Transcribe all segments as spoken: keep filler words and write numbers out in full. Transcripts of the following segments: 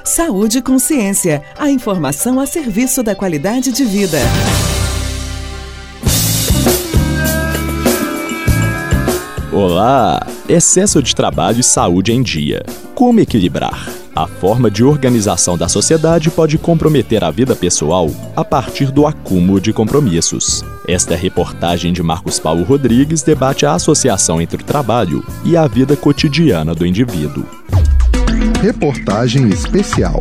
Saúde e Consciência, a informação a serviço da qualidade de vida. Olá! Excesso de trabalho e saúde em dia. Como equilibrar? A forma de organização da sociedade pode comprometer a vida pessoal a partir do acúmulo de compromissos. Esta reportagem de Marcos Paulo Rodrigues debate a associação entre o trabalho e a vida cotidiana do indivíduo. Reportagem especial.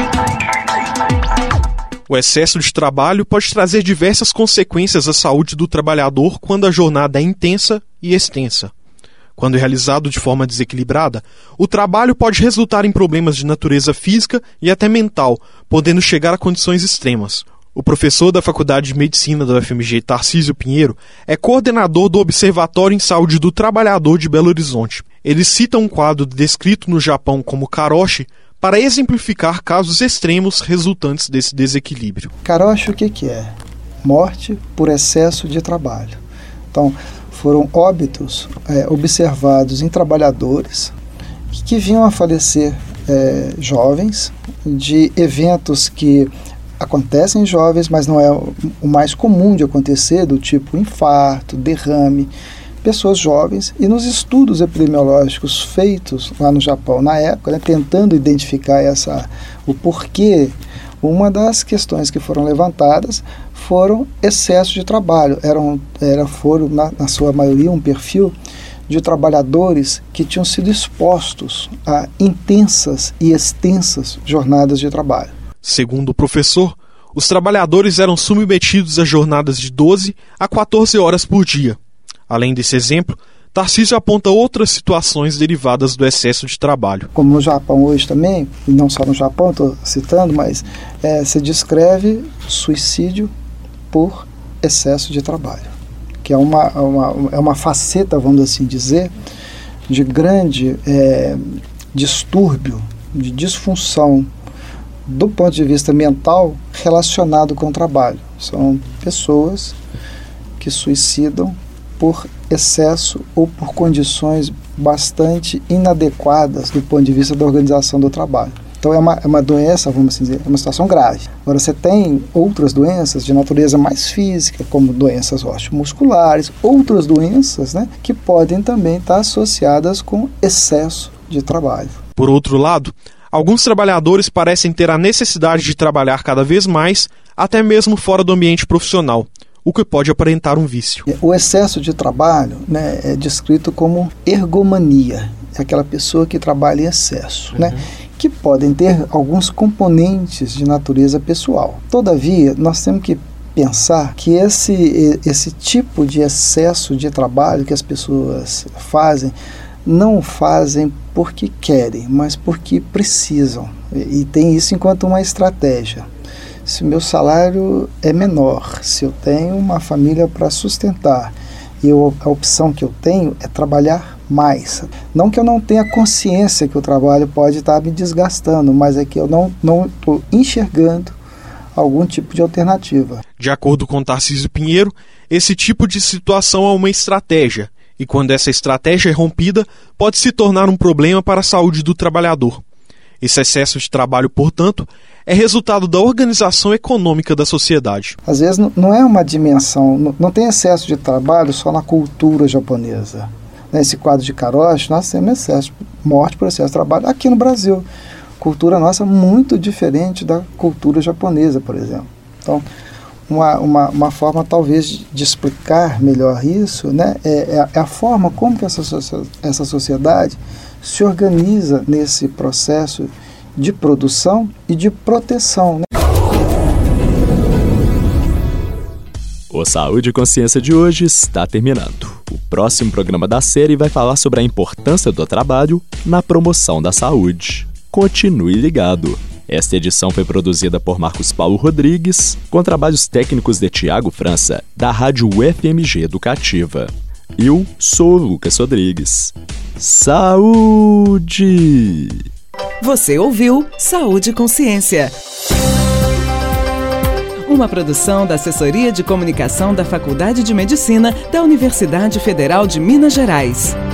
O excesso de trabalho pode trazer diversas consequências à saúde do trabalhador quando a jornada é intensa e extensa. Quando realizado de forma desequilibrada, o trabalho pode resultar em problemas de natureza física e até mental, podendo chegar a condições extremas. O professor da Faculdade de Medicina da U F M G, Tarcísio Pinheiro, é coordenador do Observatório em Saúde do Trabalhador de Belo Horizonte. Ele cita um quadro descrito no Japão como karoshi para exemplificar casos extremos resultantes desse desequilíbrio. Karoshi o que, que é? Morte por excesso de trabalho. Então, foram óbitos é, observados em trabalhadores que vinham a falecer é, jovens de eventos que acontecem em jovens, mas não é o mais comum de acontecer, do tipo infarto, derrame, pessoas jovens. E nos estudos epidemiológicos feitos lá no Japão na época, né, tentando identificar essa, o porquê, uma das questões que foram levantadas foram excesso de trabalho. Eram, era, foram, na, na sua maioria, um perfil de trabalhadores que tinham sido expostos a intensas e extensas jornadas de trabalho. Segundo o professor, os trabalhadores eram submetidos a jornadas de doze a quatorze horas por dia. Além desse exemplo, Tarcísio aponta outras situações derivadas do excesso de trabalho. Como no Japão hoje também, e não só no Japão, estou citando, mas é, se descreve suicídio por excesso de trabalho, que é uma, uma, é uma faceta, vamos assim dizer, de grande é, distúrbio, de disfunção do ponto de vista mental relacionado com o trabalho. São pessoas que suicidam por excesso ou por condições bastante inadequadas do ponto de vista da organização do trabalho. Então é uma, é uma doença, vamos dizer, é uma situação grave. Agora você tem outras doenças de natureza mais física, como doenças osteomusculares, outras doenças, né, que podem também estar associadas com excesso de trabalho. Por outro lado, alguns trabalhadores parecem ter a necessidade de trabalhar cada vez mais, até mesmo fora do ambiente profissional, o que pode aparentar um vício. O excesso de trabalho, né, é descrito como ergomania, é aquela pessoa que trabalha em excesso, uhum. né, que podem ter alguns componentes de natureza pessoal. Todavia, nós temos que pensar que esse, esse tipo de excesso de trabalho que as pessoas fazem, não fazem porque querem, mas porque precisam. E tem isso enquanto uma estratégia. Se o meu salário é menor, se eu tenho uma família para sustentar, e eu, a opção que eu tenho é trabalhar mais. Não que eu não tenha consciência que o trabalho pode estar me desgastando, mas é que eu não não estou enxergando algum tipo de alternativa. De acordo com Tarcísio Pinheiro, esse tipo de situação é uma estratégia, e quando essa estratégia é rompida, pode se tornar um problema para a saúde do trabalhador. Esse excesso de trabalho, portanto, é resultado da organização econômica da sociedade. Às vezes não é uma dimensão, não tem excesso de trabalho só na cultura japonesa. Nesse quadro de karoshi, nós temos excesso de morte por excesso de trabalho aqui no Brasil. Cultura nossa muito diferente da cultura japonesa, por exemplo. Então, uma, uma, uma forma talvez de explicar melhor isso, né, é, é a forma como que essa, essa sociedade se organiza nesse processo de produção e de proteção, né? O Saúde e Consciência de hoje está terminando. O próximo programa da série vai falar sobre a importância do trabalho na promoção da saúde. Continue ligado. Esta edição foi produzida por Marcos Paulo Rodrigues, com trabalhos técnicos de Tiago França, da Rádio U F M G Educativa. Eu sou o Lucas Rodrigues. Saúde! Você ouviu Saúde e Consciência. Uma produção da Assessoria de Comunicação da Faculdade de Medicina da Universidade Federal de Minas Gerais.